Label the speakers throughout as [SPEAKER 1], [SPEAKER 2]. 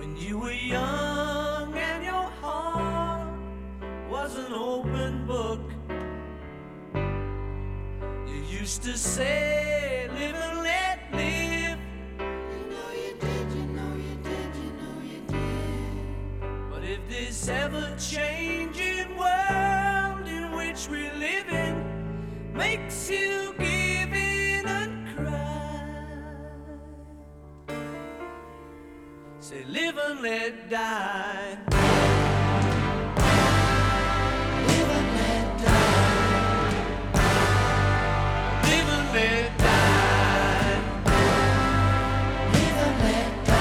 [SPEAKER 1] When you were young and your heart was an open book, you used to say, live and let live.
[SPEAKER 2] You know you did, you know you did, you know you did.
[SPEAKER 1] But if this ever-changing world in which we live in makes you give in and cry, say live and let die.
[SPEAKER 2] Live and let die.
[SPEAKER 1] Live and let die.
[SPEAKER 2] Live and let die.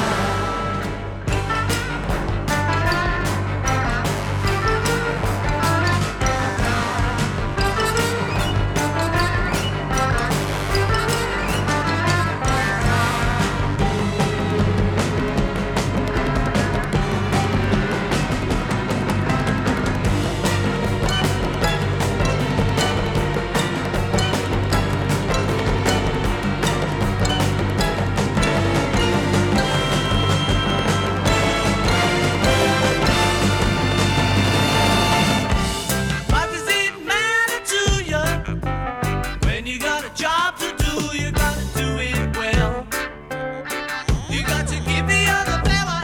[SPEAKER 1] What does it matter to you when you got a job to do? You gotta do it well. You got to give the other fella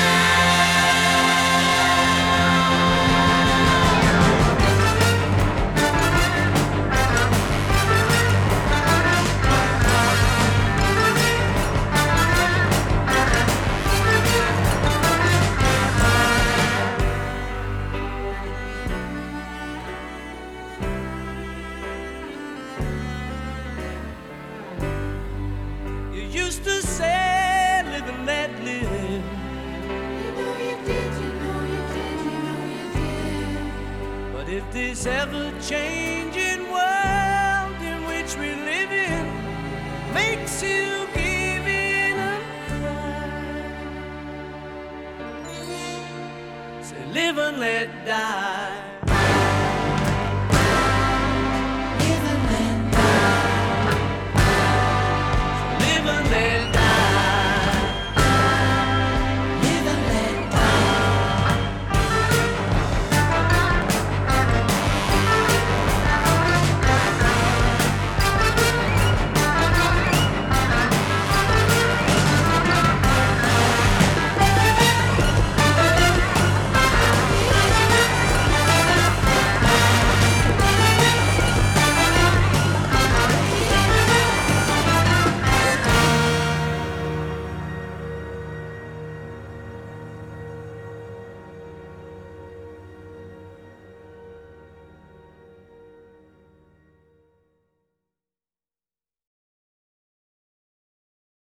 [SPEAKER 1] You used to say, live and let live.
[SPEAKER 2] You know you did, you know you did, you know you did.
[SPEAKER 1] But if this ever-changing world in which we live in makes you give in and cry, say live and let die.